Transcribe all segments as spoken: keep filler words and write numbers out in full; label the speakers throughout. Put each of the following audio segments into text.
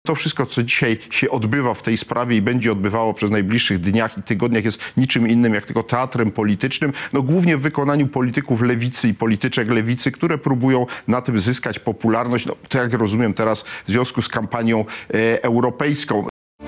Speaker 1: To wszystko, co dzisiaj się odbywa w tej sprawie i będzie odbywało przez najbliższych dniach i tygodniach, jest niczym innym jak tylko teatrem politycznym, no głównie w wykonaniu polityków lewicy i polityczek lewicy, które próbują na tym zyskać popularność, no to jak rozumiem teraz w związku z kampanią e, europejską.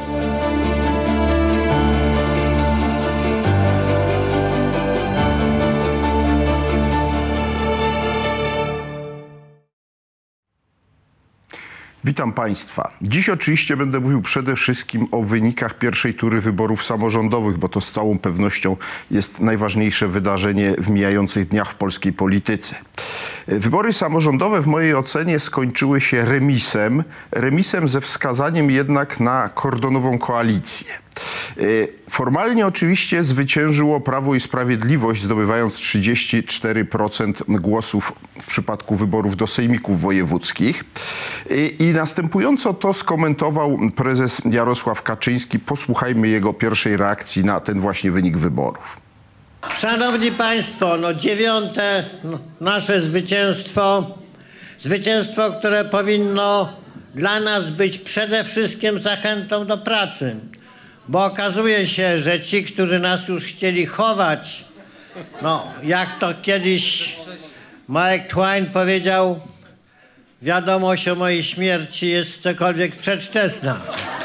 Speaker 1: Witam Państwa. Dziś oczywiście będę mówił przede wszystkim o wynikach pierwszej tury wyborów samorządowych, bo to z całą pewnością jest najważniejsze wydarzenie w mijających dniach w polskiej polityce. Wybory samorządowe w mojej ocenie skończyły się remisem, remisem ze wskazaniem jednak na kordonową koalicję. Formalnie oczywiście zwyciężyło Prawo i Sprawiedliwość, zdobywając trzydzieści cztery procent głosów w przypadku wyborów do sejmików wojewódzkich. I następująco to skomentował prezes Jarosław Kaczyński. Posłuchajmy jego pierwszej reakcji na ten właśnie wynik wyborów.
Speaker 2: Szanowni Państwo, no dziewiąte nasze zwycięstwo, zwycięstwo, które powinno dla nas być przede wszystkim zachętą do pracy. Bo okazuje się, że ci, którzy nas już chcieli chować, no jak to kiedyś Mark Twain powiedział, wiadomość o mojej śmierci jest cokolwiek przedwczesna.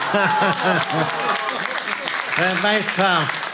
Speaker 2: Proszę Państwa,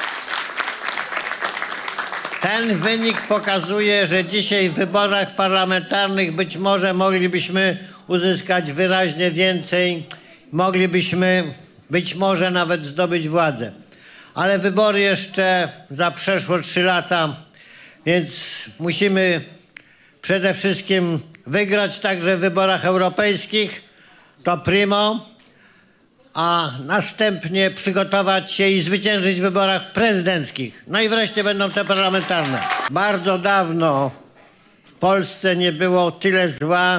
Speaker 2: ten wynik pokazuje, że dzisiaj w wyborach parlamentarnych być może moglibyśmy uzyskać wyraźnie więcej, moglibyśmy być może nawet zdobyć władzę. Ale wybory jeszcze za przeszło trzy lata, więc musimy przede wszystkim wygrać także w wyborach europejskich, to primo, a następnie przygotować się i zwyciężyć w wyborach prezydenckich. No i wreszcie będą te parlamentarne. Bardzo dawno w Polsce nie było tyle zła,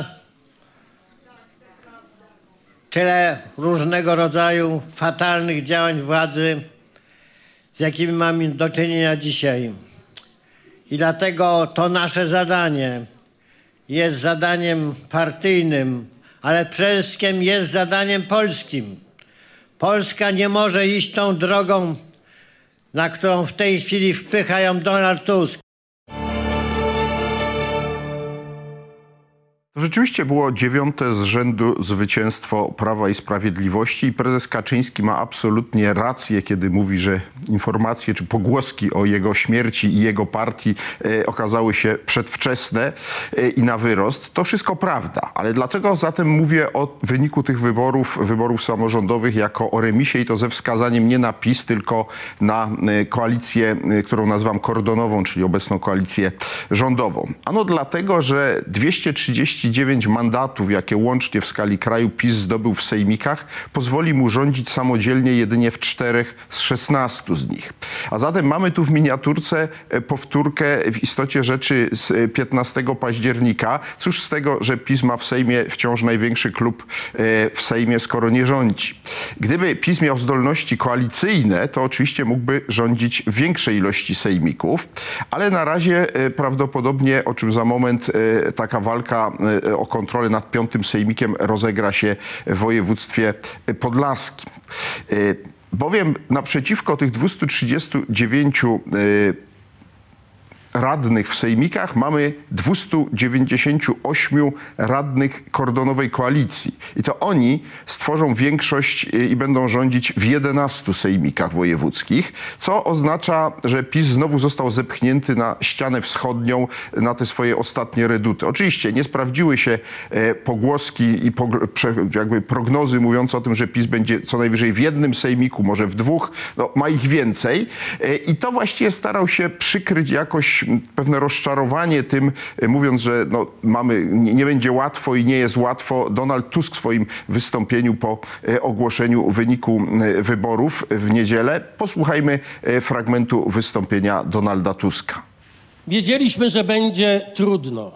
Speaker 2: tyle różnego rodzaju fatalnych działań władzy, z jakimi mamy do czynienia dzisiaj. I dlatego to nasze zadanie jest zadaniem partyjnym, ale przede wszystkim jest zadaniem polskim. Polska nie może iść tą drogą, na którą w tej chwili wpycha ją Donald Tusk.
Speaker 1: To rzeczywiście było dziewiąte z rzędu zwycięstwo Prawa i Sprawiedliwości i prezes Kaczyński ma absolutnie rację, kiedy mówi, że informacje czy pogłoski o jego śmierci i jego partii e, okazały się przedwczesne e, i na wyrost. To wszystko prawda, ale dlaczego zatem mówię o wyniku tych wyborów, wyborów samorządowych jako o remisie i to ze wskazaniem nie na PiS, tylko na e, koalicję, e, którą nazywam kordonową, czyli obecną koalicję rządową. Ano dlatego, że dwieście trzydzieści dziewięć mandatów, jakie łącznie w skali kraju PiS zdobył w sejmikach, pozwoli mu rządzić samodzielnie jedynie w czterech z szesnastu z nich. A zatem mamy tu w miniaturce powtórkę w istocie rzeczy z piętnastego października. Cóż z tego, że PiS ma w Sejmie wciąż największy klub w Sejmie, skoro nie rządzi. Gdyby PiS miał zdolności koalicyjne, to oczywiście mógłby rządzić w większej ilości sejmików, ale na razie prawdopodobnie, o czym za moment, taka walka o kontrolę nad piątym sejmikiem rozegra się w województwie podlaskim. Bowiem naprzeciwko tych dwustu trzydziestu dziewięciu radnych w sejmikach mamy dwustu dziewięćdziesięciu ośmiu radnych kordonowej koalicji. I to oni stworzą większość i będą rządzić w jedenastu sejmikach wojewódzkich, co oznacza, że PiS znowu został zepchnięty na ścianę wschodnią, na te swoje ostatnie reduty. Oczywiście nie sprawdziły się pogłoski i jakby prognozy mówiące o tym, że PiS będzie co najwyżej w jednym sejmiku, może w dwóch, no, ma ich więcej. I to właściwie starał się przykryć jakoś pewne rozczarowanie tym, mówiąc, że no, mamy, nie, nie będzie łatwo i nie jest łatwo. Donald Tusk w swoim wystąpieniu po ogłoszeniu wyniku wyborów w niedzielę. Posłuchajmy fragmentu wystąpienia Donalda Tuska.
Speaker 3: Wiedzieliśmy, że będzie trudno.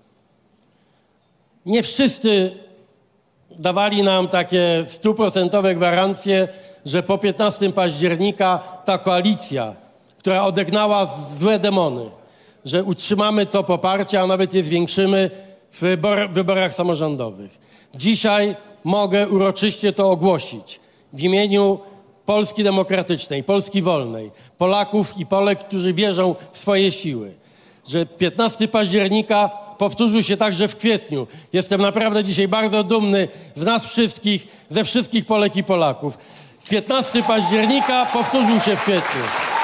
Speaker 3: Nie wszyscy dawali nam takie stuprocentowe gwarancje, że po piętnastego października ta koalicja, która odegnała złe demony, że utrzymamy to poparcie, a nawet je zwiększymy w wyborach samorządowych. Dzisiaj mogę uroczyście to ogłosić w imieniu Polski Demokratycznej, Polski Wolnej, Polaków i Polek, którzy wierzą w swoje siły, że piętnastego października powtórzył się także w kwietniu. Jestem naprawdę dzisiaj bardzo dumny z nas wszystkich, ze wszystkich Polek i Polaków. piętnastego października powtórzył się w kwietniu.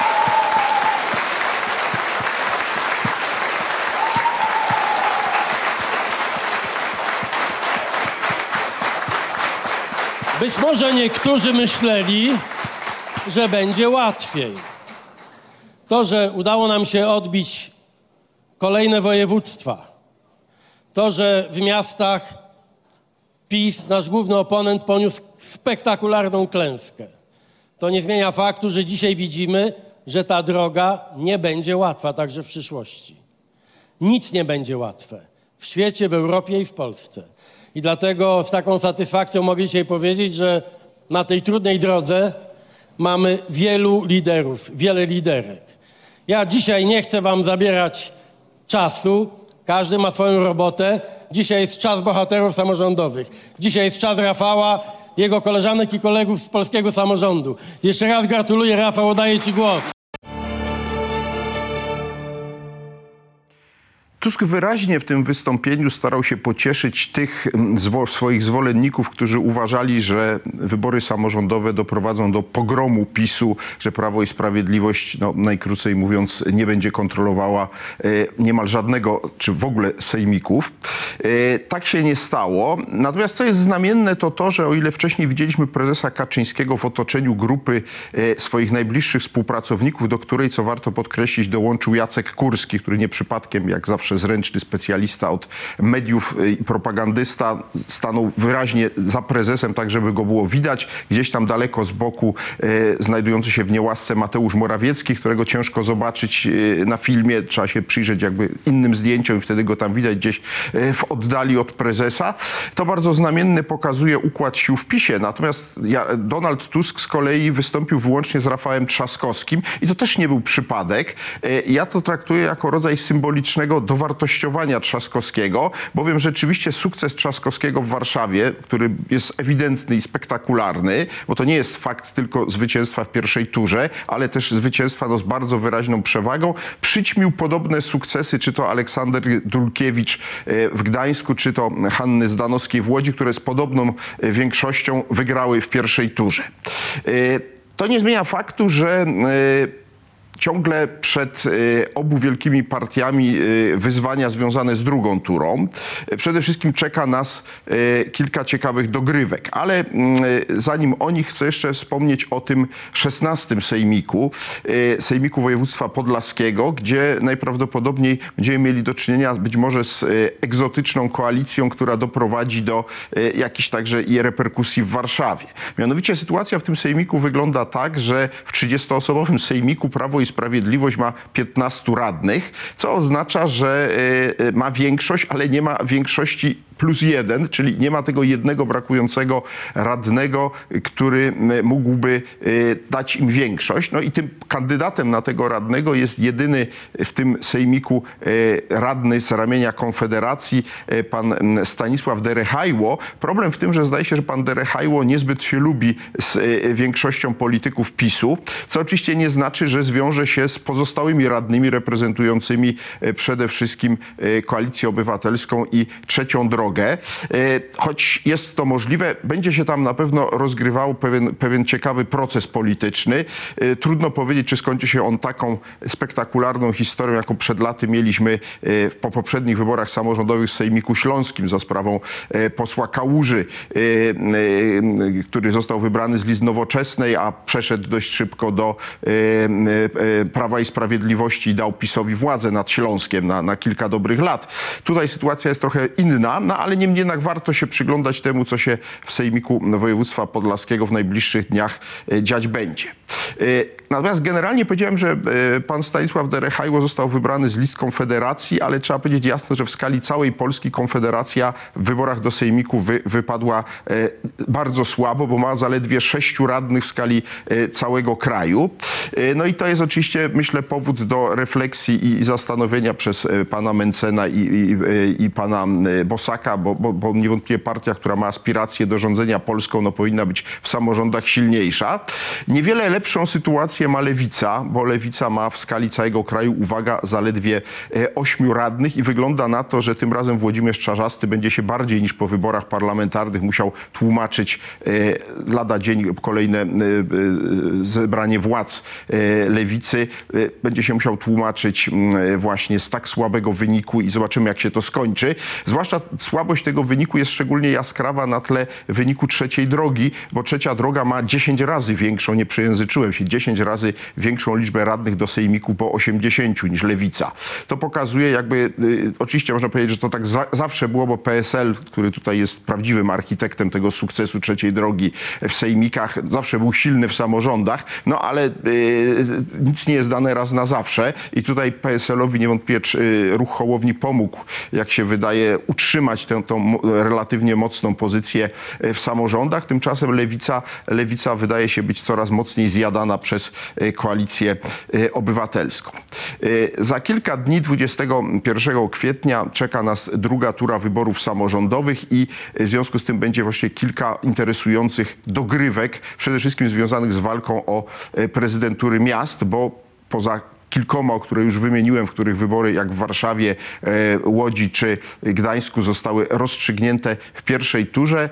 Speaker 3: Być może niektórzy myśleli, że będzie łatwiej. To, że udało nam się odbić kolejne województwa, to, że w miastach PiS, nasz główny oponent, poniósł spektakularną klęskę, to nie zmienia faktu, że dzisiaj widzimy, że ta droga nie będzie łatwa także w przyszłości. Nic nie będzie łatwe w świecie, w Europie i w Polsce. I dlatego z taką satysfakcją mogę dzisiaj powiedzieć, że na tej trudnej drodze mamy wielu liderów, wiele liderek. Ja dzisiaj nie chcę wam zabierać czasu, każdy ma swoją robotę. Dzisiaj jest czas bohaterów samorządowych. Dzisiaj jest czas Rafała, jego koleżanek i kolegów z polskiego samorządu. Jeszcze raz gratuluję, Rafał, oddaję ci głos.
Speaker 1: Tusk wyraźnie w tym wystąpieniu starał się pocieszyć tych zwo- swoich zwolenników, którzy uważali, że wybory samorządowe doprowadzą do pogromu PiSu, że Prawo i Sprawiedliwość, no, najkrócej mówiąc, nie będzie kontrolowała e, niemal żadnego, czy w ogóle sejmików. E, tak się nie stało. Natomiast co jest znamienne, to to, że o ile wcześniej widzieliśmy prezesa Kaczyńskiego w otoczeniu grupy e, swoich najbliższych współpracowników, do której, co warto podkreślić, dołączył Jacek Kurski, który nie przypadkiem, jak zawsze zręczny specjalista od mediów i propagandysta, stanął wyraźnie za prezesem, tak żeby go było widać. Gdzieś tam daleko z boku e, znajdujący się w niełasce Mateusz Morawiecki, którego ciężko zobaczyć e, na filmie. Trzeba się przyjrzeć jakby innym zdjęciom i wtedy go tam widać gdzieś e, w oddali od prezesa. To bardzo znamienny pokazuje układ sił w PiSie. Natomiast ja, Donald Tusk z kolei wystąpił wyłącznie z Rafałem Trzaskowskim i to też nie był przypadek. E, ja to traktuję jako rodzaj symbolicznego dowartościowania Trzaskowskiego, bowiem rzeczywiście sukces Trzaskowskiego w Warszawie, który jest ewidentny i spektakularny, bo to nie jest fakt tylko zwycięstwa w pierwszej turze, ale też zwycięstwa no, z bardzo wyraźną przewagą, przyćmił podobne sukcesy, czy to Aleksander Dulkiewicz w Gdańsku, czy to Hanny Zdanowskiej w Łodzi, które z podobną większością wygrały w pierwszej turze. To nie zmienia faktu, że ciągle przed y, obu wielkimi partiami y, wyzwania związane z drugą turą. Y, przede wszystkim czeka nas y, kilka ciekawych dogrywek, ale y, zanim o nich chcę jeszcze wspomnieć o tym szesnastym sejmiku, y, sejmiku województwa podlaskiego, gdzie najprawdopodobniej będziemy mieli do czynienia być może z y, egzotyczną koalicją, która doprowadzi do y, jakichś także i reperkusji w Warszawie. Mianowicie sytuacja w tym sejmiku wygląda tak, że w trzydziestoosobowym sejmiku Prawo i Sprawiedliwość ma piętnastu radnych, co oznacza, że y, ma większość, ale nie ma większości plus jeden, czyli nie ma tego jednego brakującego radnego, który mógłby y, dać im większość. No i tym kandydatem na tego radnego jest jedyny w tym sejmiku y, radny z ramienia Konfederacji, y, pan Stanisław Derechajło. Problem w tym, że zdaje się, że pan Derechajło niezbyt się lubi z y, większością polityków PiSu, co oczywiście nie znaczy, że zwiąże się z pozostałymi radnymi reprezentującymi y, przede wszystkim y, Koalicję Obywatelską i Trzecią Drogę. Choć jest to możliwe, będzie się tam na pewno rozgrywał pewien, pewien ciekawy proces polityczny. Trudno powiedzieć, czy skończy się on taką spektakularną historią, jaką przed laty mieliśmy po poprzednich wyborach samorządowych w Sejmiku Śląskim za sprawą posła Kałuży, który został wybrany z list Nowoczesnej, a przeszedł dość szybko do Prawa i Sprawiedliwości i dał PiS-owi władzę nad Śląskiem na, na kilka dobrych lat. Tutaj sytuacja jest trochę inna, no ale niemniej jednak warto się przyglądać temu, co się w Sejmiku Województwa Podlaskiego w najbliższych dniach dziać będzie. Natomiast generalnie powiedziałem, że pan Stanisław Derechajło został wybrany z list Konfederacji, ale trzeba powiedzieć jasno, że w skali całej Polski Konfederacja w wyborach do Sejmiku wy, wypadła bardzo słabo, bo ma zaledwie sześciu radnych w skali całego kraju. No i to jest oczywiście, myślę, powód do refleksji i zastanowienia przez pana Mencena i, i, i pana Bosaka, bo, bo, bo niewątpliwie partia, która ma aspiracje do rządzenia Polską, no powinna być w samorządach silniejsza. Niewiele lepszą sytuację ma Lewica, bo Lewica ma w skali całego kraju, uwaga, zaledwie ośmiu radnych i wygląda na to, że tym razem Włodzimierz Czarzasty będzie się bardziej niż po wyborach parlamentarnych musiał tłumaczyć lada dzień kolejne zebranie władz Lewicy. Będzie się musiał tłumaczyć właśnie z tak słabego wyniku i zobaczymy, jak się to skończy. Zwłaszcza słabość tego wyniku jest szczególnie jaskrawa na tle wyniku trzeciej drogi, bo trzecia droga ma dziesięć razy większą, nie przejęzyczyłem się, dziesięć razy większą liczbę radnych do Sejmiku po osiemdziesięciu niż Lewica. To pokazuje jakby, y, oczywiście można powiedzieć, że to tak za, zawsze było, bo P S L, który tutaj jest prawdziwym architektem tego sukcesu trzeciej drogi w Sejmikach, zawsze był silny w samorządach, no ale y, nic nie jest dane raz na zawsze i tutaj P S L-owi niewątpliwie y, ruch Hołowni pomógł, jak się wydaje, utrzymać tę tą relatywnie mocną pozycję w samorządach. Tymczasem Lewica, Lewica wydaje się być coraz mocniej zjadana przez Koalicję Obywatelską. Za kilka dni, dwudziestego pierwszego kwietnia, czeka nas druga tura wyborów samorządowych i w związku z tym będzie właśnie kilka interesujących dogrywek, przede wszystkim związanych z walką o prezydentury miast, bo poza kilkoma, które już wymieniłem, w których wybory jak w Warszawie, Łodzi czy Gdańsku zostały rozstrzygnięte w pierwszej turze,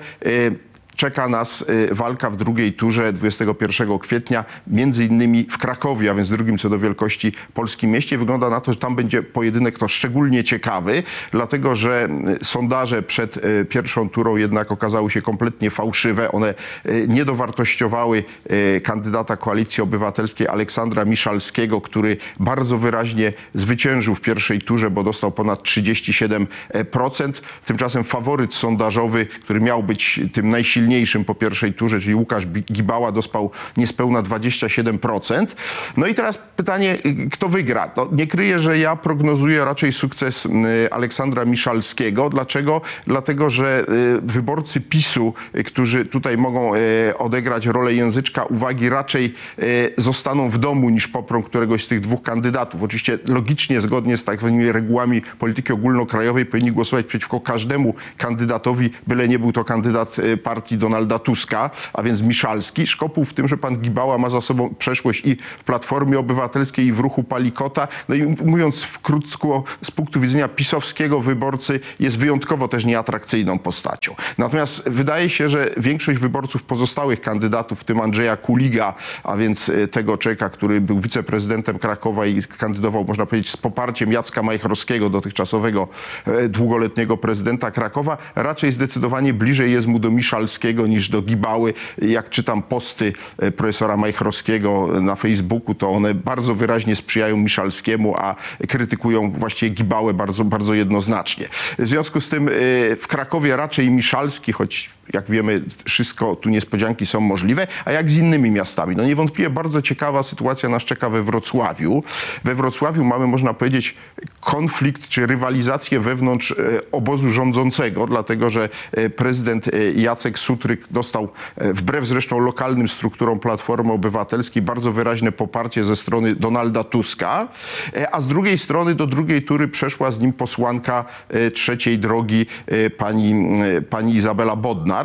Speaker 1: czeka nas walka w drugiej turze dwudziestego pierwszego kwietnia, między innymi w Krakowie, a więc drugim co do wielkości polskim mieście. Wygląda na to, że tam będzie pojedynek to szczególnie ciekawy, dlatego że sondaże przed pierwszą turą jednak okazały się kompletnie fałszywe. One nie dowartościowały kandydata Koalicji Obywatelskiej Aleksandra Miszalskiego, który bardzo wyraźnie zwyciężył w pierwszej turze, bo dostał ponad trzydzieści siedem procent. Tymczasem faworyt sondażowy, który miał być tym najsilniejszym po pierwszej turze, czyli Łukasz Gibała, dostał niespełna dwadzieścia siedem procent. No i teraz pytanie, kto wygra? To nie kryję, że ja prognozuję raczej sukces Aleksandra Miszalskiego. Dlaczego? Dlatego, że wyborcy PiSu, którzy tutaj mogą odegrać rolę języczka uwagi, raczej zostaną w domu niż poprą któregoś z tych dwóch kandydatów. Oczywiście logicznie, zgodnie z tak zwanymi regułami polityki ogólnokrajowej powinni głosować przeciwko każdemu kandydatowi, byle nie był to kandydat partii Donalda Tuska, a więc Miszalski. Szkopuł w tym, że pan Gibała ma za sobą przeszłość i w Platformie Obywatelskiej, i w ruchu Palikota. No i mówiąc w krótko, z punktu widzenia pisowskiego wyborcy jest wyjątkowo też nieatrakcyjną postacią. Natomiast wydaje się, że większość wyborców pozostałych kandydatów, w tym Andrzeja Kuliga, a więc tego człowieka, który był wiceprezydentem Krakowa i kandydował, można powiedzieć, z poparciem Jacka Majchrowskiego, dotychczasowego długoletniego prezydenta Krakowa, raczej zdecydowanie bliżej jest mu do Miszalskiego niż do Gibały. Jak czytam posty profesora Majchrowskiego na Facebooku, to one bardzo wyraźnie sprzyjają Miszalskiemu, a krytykują właściwie Gibałę bardzo, bardzo jednoznacznie. W związku z tym w Krakowie raczej Miszalski, choć jak wiemy, wszystko tu niespodzianki są możliwe, a jak z innymi miastami? No niewątpliwie bardzo ciekawa sytuacja nas czeka we Wrocławiu. We Wrocławiu mamy, można powiedzieć, konflikt czy rywalizację wewnątrz obozu rządzącego, dlatego że prezydent Jacek Sutryk dostał, wbrew zresztą lokalnym strukturom Platformy Obywatelskiej, bardzo wyraźne poparcie ze strony Donalda Tuska, a z drugiej strony do drugiej tury przeszła z nim posłanka trzeciej drogi pani, pani Izabela Bodnar.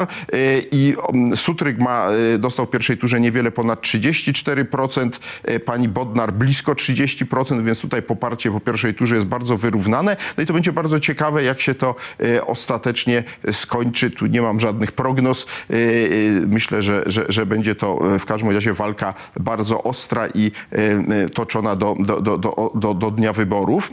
Speaker 1: I Sutryk ma, dostał w pierwszej turze niewiele ponad trzydzieści cztery procent, pani Bodnar blisko trzydzieści procent, więc tutaj poparcie po pierwszej turze jest bardzo wyrównane. No i to będzie bardzo ciekawe, jak się to ostatecznie skończy. Tu nie mam żadnych prognoz. Myślę, że, że, że będzie to w każdym razie walka bardzo ostra i toczona do, do, do, do, do, do dnia wyborów.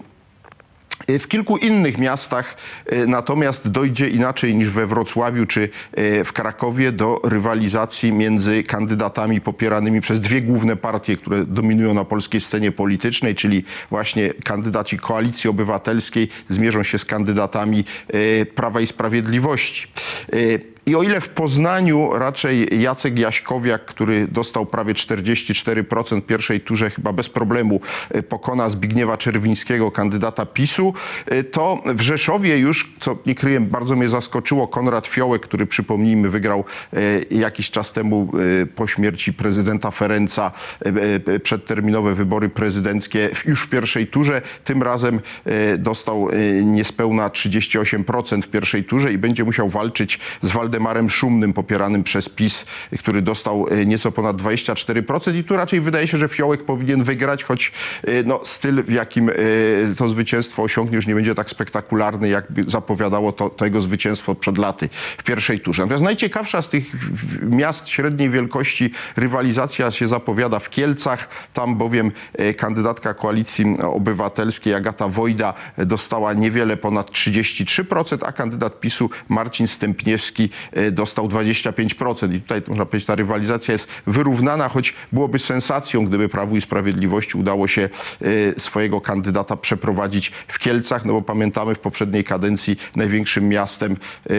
Speaker 1: W kilku innych miastach natomiast dojdzie inaczej niż we Wrocławiu czy w Krakowie do rywalizacji między kandydatami popieranymi przez dwie główne partie, które dominują na polskiej scenie politycznej, czyli właśnie kandydaci Koalicji Obywatelskiej zmierzą się z kandydatami Prawa i Sprawiedliwości. I o ile w Poznaniu raczej Jacek Jaśkowiak, który dostał prawie czterdzieści cztery procent w pierwszej turze, chyba bez problemu pokona Zbigniewa Czerwińskiego, kandydata PiSu, to w Rzeszowie już, co nie kryję, bardzo mnie zaskoczyło, Konrad Fiołek, który, przypomnijmy, wygrał jakiś czas temu po śmierci prezydenta Ferenca przedterminowe wybory prezydenckie już w pierwszej turze. Tym razem dostał niespełna trzydzieści osiem procent w pierwszej turze i będzie musiał walczyć z Waldemarem Szumnym, popieranym przez PiS, który dostał nieco ponad dwadzieścia cztery procent. I tu raczej wydaje się, że Fiołek powinien wygrać, choć no, styl, w jakim to zwycięstwo osiągnie, już nie będzie tak spektakularny, jak zapowiadało to, to jego zwycięstwo przed laty w pierwszej turze. Natomiast najciekawsza z tych miast średniej wielkości rywalizacja się zapowiada w Kielcach. Tam bowiem kandydatka Koalicji Obywatelskiej Agata Wojda dostała niewiele ponad trzydzieści trzy procent, a kandydat PiSu Marcin Stępniewski dostał dwadzieścia pięć procent. I tutaj można powiedzieć, ta rywalizacja jest wyrównana, choć byłoby sensacją, gdyby Prawu i Sprawiedliwości udało się swojego kandydata przeprowadzić w Kielcach, no bo pamiętamy, w poprzedniej kadencji największym miastem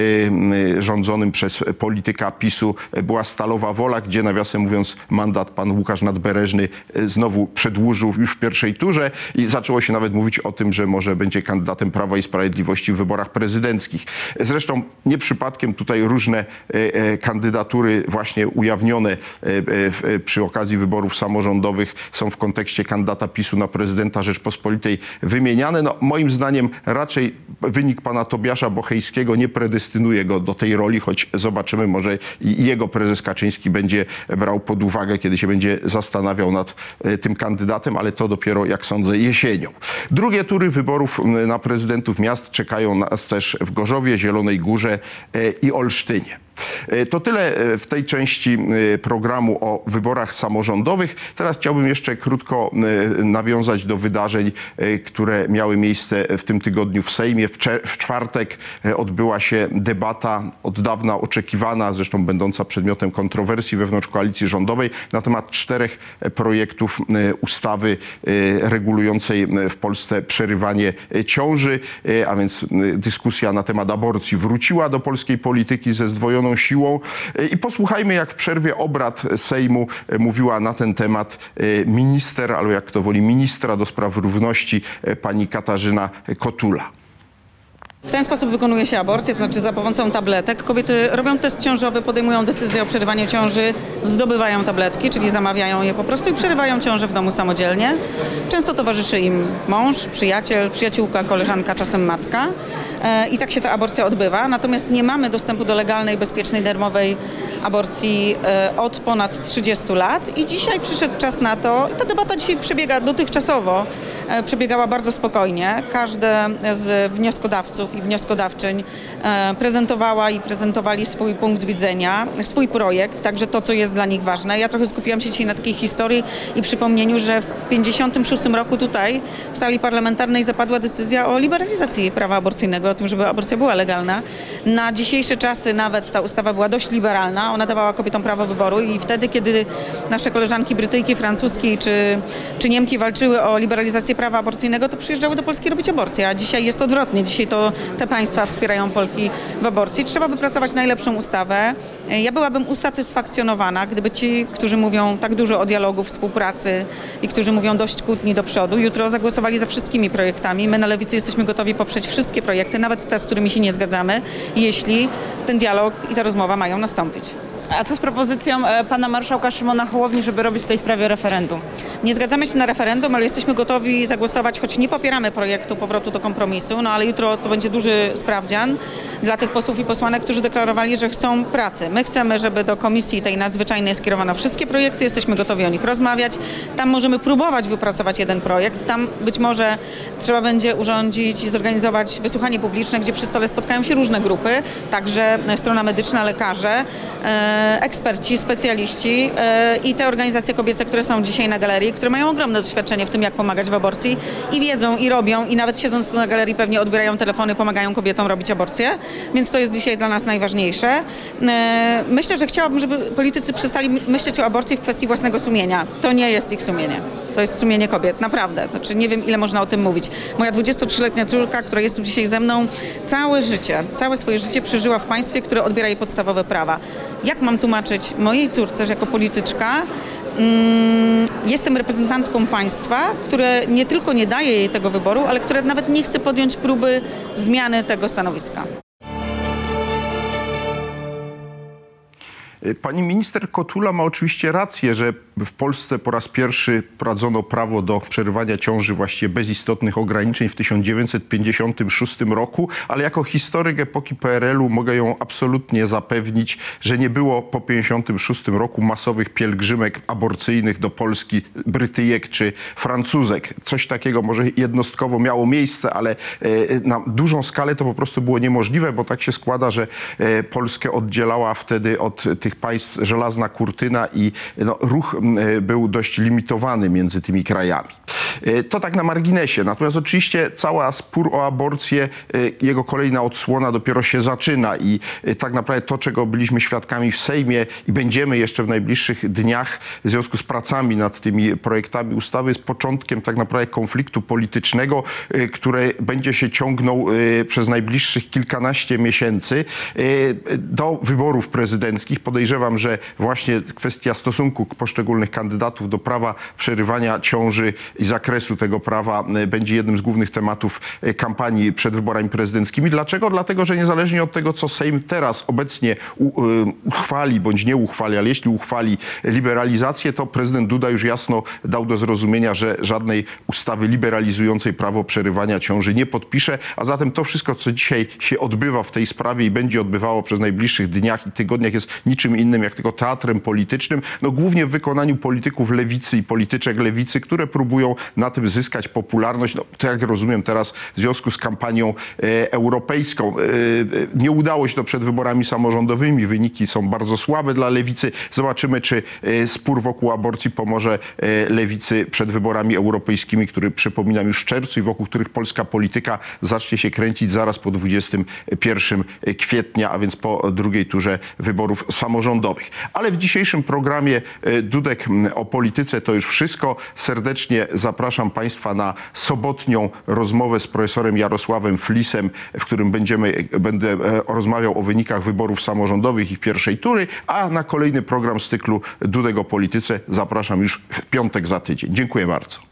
Speaker 1: rządzonym przez polityka PiSu była Stalowa Wola, gdzie nawiasem mówiąc mandat pan Łukasz Nadbereżny znowu przedłużył już w pierwszej turze i zaczęło się nawet mówić o tym, że może będzie kandydatem Prawa i Sprawiedliwości w wyborach prezydenckich. Zresztą nie przypadkiem tutaj różne kandydatury właśnie ujawnione przy okazji wyborów samorządowych są w kontekście kandydata PiSu na prezydenta Rzeczpospolitej wymieniane. No, moim zdaniem raczej wynik pana Tobiasza Bocheńskiego nie predestynuje go do tej roli, choć zobaczymy, może i jego prezes Kaczyński będzie brał pod uwagę, kiedy się będzie zastanawiał nad tym kandydatem, ale to dopiero, jak sądzę, jesienią. Drugie tury wyborów na prezydentów miast czekają nas też w Gorzowie, Zielonej Górze i Olsztynie. To tyle w tej części programu o wyborach samorządowych. Teraz chciałbym jeszcze krótko nawiązać do wydarzeń, które miały miejsce w tym tygodniu w Sejmie. W czwartek odbyła się debata od dawna oczekiwana, zresztą będąca przedmiotem kontrowersji wewnątrz koalicji rządowej, na temat czterech projektów ustawy regulującej w Polsce przerywanie ciąży, a więc dyskusja na temat aborcji wróciła do polskiej polityki ze zdwojoną siłą. I posłuchajmy, jak w przerwie obrad Sejmu mówiła na ten temat minister, albo jak to woli, ministra do spraw równości pani Katarzyna Kotula.
Speaker 4: W ten sposób wykonuje się aborcję, to znaczy za pomocą tabletek. Kobiety robią test ciążowy, podejmują decyzję o przerywaniu ciąży, zdobywają tabletki, czyli zamawiają je po prostu i przerywają ciążę w domu samodzielnie. Często towarzyszy im mąż, przyjaciel, przyjaciółka, koleżanka, czasem matka. I tak się ta aborcja odbywa. Natomiast nie mamy dostępu do legalnej, bezpiecznej, darmowej aborcji od ponad trzydziestu lat. I dzisiaj przyszedł czas na to. Ta debata dzisiaj przebiega dotychczasowo, przebiegała bardzo spokojnie. Każdy z wnioskodawców i wnioskodawczyń prezentowała i prezentowali swój punkt widzenia, swój projekt, także to, co jest dla nich ważne. Ja trochę skupiłam się dzisiaj na takiej historii i przypomnieniu, że w pięćdziesiątym szóstym roku tutaj w sali parlamentarnej zapadła decyzja o liberalizacji prawa aborcyjnego, o tym, żeby aborcja była legalna. Na dzisiejsze czasy nawet ta ustawa była dość liberalna, ona dawała kobietom prawo wyboru i wtedy, kiedy nasze koleżanki Brytyjki, Francuzki czy, czy Niemki walczyły o liberalizację prawa aborcyjnego, to przyjeżdżały do Polski robić aborcję, a dzisiaj jest odwrotnie. Dzisiaj to te państwa wspierają Polki w aborcji. Trzeba wypracować najlepszą ustawę. Ja byłabym usatysfakcjonowana, gdyby ci, którzy mówią tak dużo o dialogu, współpracy i którzy mówią dość kłótni do przodu, jutro zagłosowali za wszystkimi projektami. My na Lewicy jesteśmy gotowi poprzeć wszystkie projekty, nawet te, z którymi się nie zgadzamy, jeśli ten dialog i ta rozmowa mają nastąpić.
Speaker 5: A co z propozycją pana marszałka Szymona Hołowni, żeby robić w tej sprawie referendum?
Speaker 4: Nie zgadzamy się na referendum, ale jesteśmy gotowi zagłosować, choć nie popieramy projektu powrotu do kompromisu, no ale jutro to będzie duży sprawdzian dla tych posłów i posłanek, którzy deklarowali, że chcą pracy. My chcemy, żeby do komisji tej nadzwyczajnej skierowano wszystkie projekty, jesteśmy gotowi o nich rozmawiać. Tam możemy próbować wypracować jeden projekt, tam być może trzeba będzie urządzić i zorganizować wysłuchanie publiczne, gdzie przy stole spotkają się różne grupy, także strona medyczna, lekarze, eksperci, specjaliści i te organizacje kobiece, które są dzisiaj na galerii, które mają ogromne doświadczenie w tym, jak pomagać w aborcji i wiedzą i robią i nawet siedząc tu na galerii pewnie odbierają telefony, pomagają kobietom robić aborcję, więc to jest dzisiaj dla nas najważniejsze. Myślę, że chciałabym, żeby politycy przestali myśleć o aborcji w kwestii własnego sumienia. To nie jest ich sumienie. To jest sumienie kobiet, naprawdę. Znaczy nie wiem, ile można o tym mówić. Moja dwudziestotrzyletnia córka, która jest tu dzisiaj ze mną, całe życie, całe swoje życie przeżyła w państwie, które odbiera jej podstawowe prawa. Jak mam tłumaczyć mojej córce, że jako polityczka mm, jestem reprezentantką państwa, które nie tylko nie daje jej tego wyboru, ale które nawet nie chce podjąć próby zmiany tego stanowiska.
Speaker 1: Pani minister Kotula ma oczywiście rację, że w Polsce po raz pierwszy wprowadzono prawo do przerywania ciąży właściwie bez istotnych ograniczeń w tysiąc dziewięćset pięćdziesiątym szóstym roku, ale jako historyk epoki P R L u mogę ją absolutnie zapewnić, że nie było po tysiąc dziewięćset pięćdziesiątym szóstym roku masowych pielgrzymek aborcyjnych do Polski Brytyjek czy Francuzek. Coś takiego może jednostkowo miało miejsce, ale na dużą skalę to po prostu było niemożliwe, bo tak się składa, że Polskę oddzielała wtedy od tych państw żelazna kurtyna i no, ruch był dość limitowany między tymi krajami. To tak na marginesie. Natomiast oczywiście cały spór o aborcję, jego kolejna odsłona dopiero się zaczyna i tak naprawdę to, czego byliśmy świadkami w Sejmie i będziemy jeszcze w najbliższych dniach w związku z pracami nad tymi projektami ustawy, jest początkiem tak naprawdę konfliktu politycznego, który będzie się ciągnął przez najbliższych kilkanaście miesięcy do wyborów prezydenckich. Podejrzewam, że właśnie kwestia stosunku poszczególnych kandydatów do prawa przerywania ciąży i zakresu tego prawa będzie jednym z głównych tematów kampanii przed wyborami prezydenckimi. Dlaczego? Dlatego, że niezależnie od tego, co Sejm teraz obecnie uchwali bądź nie uchwali, ale jeśli uchwali liberalizację, to prezydent Duda już jasno dał do zrozumienia, że żadnej ustawy liberalizującej prawo przerywania ciąży nie podpisze, a zatem to wszystko, co dzisiaj się odbywa w tej sprawie i będzie odbywało przez najbliższych dniach i tygodniach, jest niczym innym jak tylko teatrem politycznym, no głównie w wykonaniu polityków lewicy i polityczek lewicy, które próbują na tym zyskać popularność. No, to jak rozumiem teraz w związku z kampanią e, europejską. E, nie udało się to przed wyborami samorządowymi. Wyniki są bardzo słabe dla lewicy. Zobaczymy, czy e, spór wokół aborcji pomoże e, lewicy przed wyborami europejskimi, który przypominam już w czerwcu i wokół których polska polityka zacznie się kręcić zaraz po dwudziestego pierwszego kwietnia, a więc po drugiej turze wyborów samorządowych. Ale w dzisiejszym programie Dudek o polityce to już wszystko. Serdecznie zapraszam Państwa na sobotnią rozmowę z profesorem Jarosławem Flisem, w którym będziemy, będę rozmawiał o wynikach wyborów samorządowych ich pierwszej tury, a na kolejny program z cyklu Dudek o polityce zapraszam już w piątek za tydzień. Dziękuję bardzo.